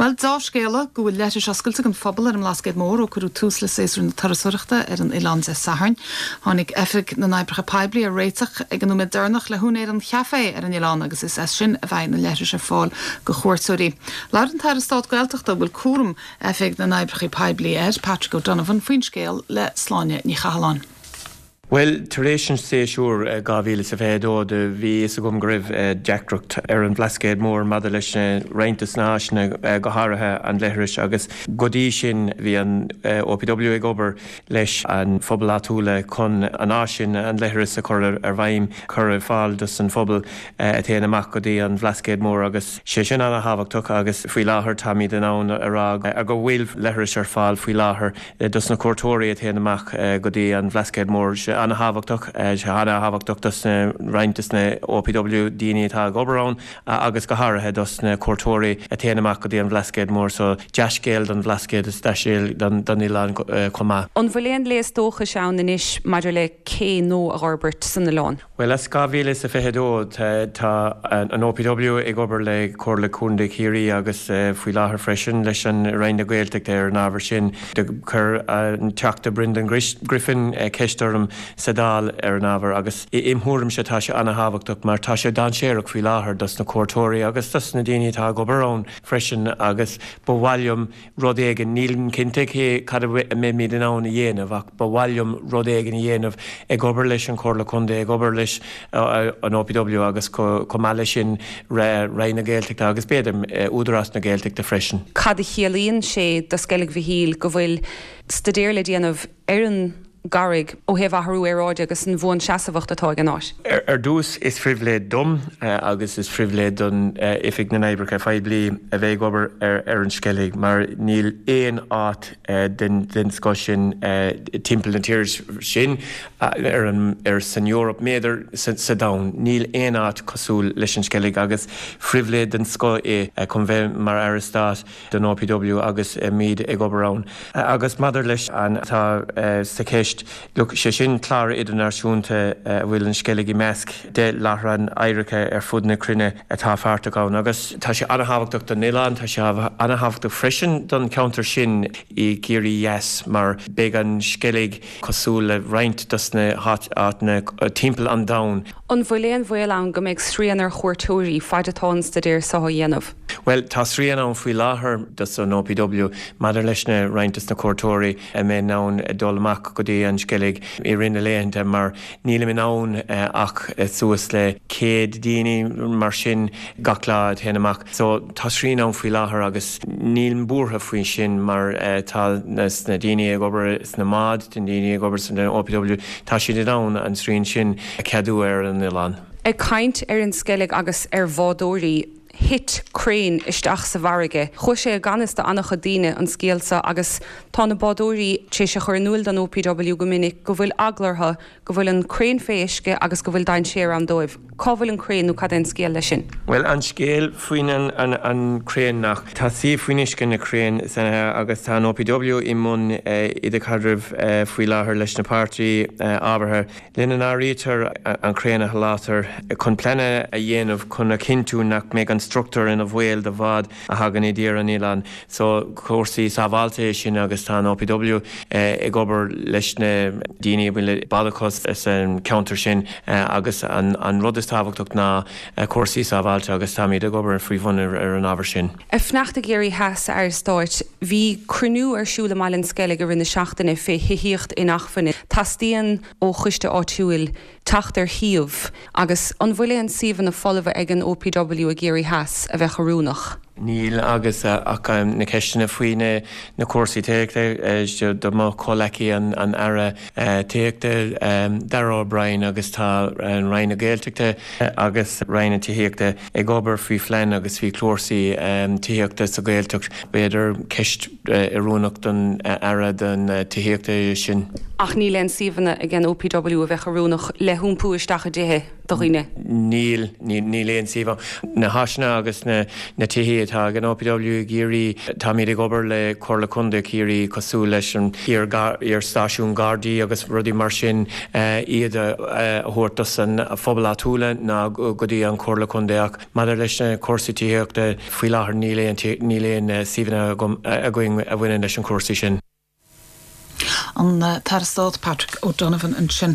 Well dá scéala go bhfuil leis oscailte an phobal ar an lascaid mór ó chuú túsla séú na tarasúireachta ar an Ilan sa Saharn. Tháinig efig na naibrecha peblií a réiteach ag an dúnach le hún ar an cheafé ar an Ilan agus is sin a bheith na leis ar fáil go chóirtúirí. Lair an tarastát Gaeltachta bhfuil cuam efig na naibrecha peblií Patrick O'Donovan faoin scéal le sláine ní chahalán. Well, Taration sé siúr gáhíle sa bhédó de bhí is a gom gribh Jackrucht ar an blascéad mór mada leis réintas náisna gothairithe an leithris agus godí sin bhí an OPW ag obair leis an phobal atúla chun an áisin an leithris a chur ar bhaim chur fáil dus an phobal a téana amach godí an blascéad mór agus sé sin anna habhachtach agus faoi láthair tamí den ann ará a go bhfuil leithris ar fáil faoi láthair dus na cuairtóirí a téana amach godí an blascéad mór anna habhachtach se hana habhachtach dus na reintas na OPW daoine tá gobarrán agus go háirithe dus na cuairtóirí a téana amach go dtí an bhlascéad mór so deascéal don bhlascéad is deisiil don Ilan comá. An bhfuilíon léas tócha seán inis maidir le cé nó a Robert san na lán. Well, as gáhíle sa fehedó tá an OPW ag obair le cór le cúnda cíirí agus faoi láthair freisin leis an Reine Gaeltacht ar an ábhar sin de chur an teachta Brendan Griffin ceistorm Sadal ar an ábhar agus imthúrim se tá se anna habhachtach mar tá se dan séireach faoi láthair dus na cuairtóirí agus dus na daoine tá go barrán freisin agus bhhailm rud éigean níl cinnte ché cad mé míad an ann dhéanamh ach bhhailm rud éigean dhéanamh ag obair leis an cór le cúnda ag obair leis an OPW agus comala sin Reine Gaeltacht agus béidir údarás na Gaeltacht freisin. Cad a chialaíonn sé do scailg bhíl go bhfuil stadéir le déanamh ar an garig ó heh athhrú éráide agus an bhin seasamhacht atá an áis. Ar dús is frihléad dom agus is frihléad don ifig na naibrecha feidblií a bheith obair ar an scailg mar níl éon áit den sco sin timpeall an tíir sin ar san Eorop méidir sa dam níl éon áit cosúil leis an scailg agus frihléad den sco chun bheith mar arastát don OPW agus míad ag obairán agus madidir leis an tá sa céis Look, sé sin clár idirnáisiúnta bhfuil an scailgí measc de láthran éirice ar fud na cruinne atá fearrtaáin agus tá sé anna habhachtach don Ilan, tá sé anna habhachtach freisin don counter sin I géirí yes mar beag an scailg cosúil le roinnt dus na na timpeall an dain. An bhfuilíon bhfuil an go méid srían ar chuairtóirí faideatá stadéir sa dhéanamh. Well, tá srían an faoi láthair dus an OPW madidir leis na rointas na cuairtóirí a mé nán dul amach go dtí an scailg I rinne léanta mar níl min ann ach suas le céad daoine mar sin gachlá héana amach. So tá srían an faoi láthair agus níl búrtha faoin sin mar tá na daoine ag obair sna mád den daoine ag obair san OPW tá siad ann an srían sin ceadú ar an Ilan. Ag caint ar an scailg agus ar bhádóirí hit crain isteach sa bharige. Chua sé ganas de annach daine an scéalsa agus tá na bádóirí sé se chur nuil an OPW go minic go bhfuil aglartha go bhfuil an crain féisce agus go bhfuil dain séar an dóibh. Cá bhfuil an crainú cad an scéal lei sin? Well, an scéal faoin an crain nach. Tá sí faoinisce na crain agus tá an OPW I mun idir cadribh faoi láthair leis na pártaí ábhartha. Linn an árítar an crain a látar chun plena a dhéanamh chun a cinú nach méid an structúr in a bhfuil de bhd a hagan I ddír an Ilan. So cuasaí sábháilte sin agus tá an OPW ag obair leis na daoine bhfuil badachos is an counter sin agus an rud is tábhachtach ná cuasaí sábháilte agus tá míad ag obair an phríomhhain ar an ábhar sin. A fneachta géirí heas ar stáit, bhí crunú ar siúla mailin scailg ar in na seachtainna fé híocht in achfanna. Tastíon ó chuiste áitiúil tacht ar thiomh agus an bhfuilíon siomhan na folamh ag an OPW a géirí heas a bheith chorúnach. Níl agus ach na ceistena faoine na cuasaí téachta do má cholaí an ara téachta Darragh O'Brien agus tá an Reine Gaeltacht agus Reine Tíochta ag obair faoi phlean agus faoi chlórsaí Tíochta sa Gaeltacht beidir ceist arúnach don ara don Tíochta sin. Ach níl an siomhanna ag an OPW a bheith chorúnach le húmpú isteach a dtithe. doghine. Níl léon siomh na hasna agus na tithí atá gan OPW géirí tá míad gobar le Corla Cunda cíirí cosú leis an ar stáisiún Gardaí agus rudí mar sin iad a thuirtas an phobal atúla ná go dtí an Corla Cundaach maidir leis na cuasatííochta faoi láthair níléon siomhanna a bhfuine leis an cuasaí sin. An tarstad Patrick O'Donovan an sin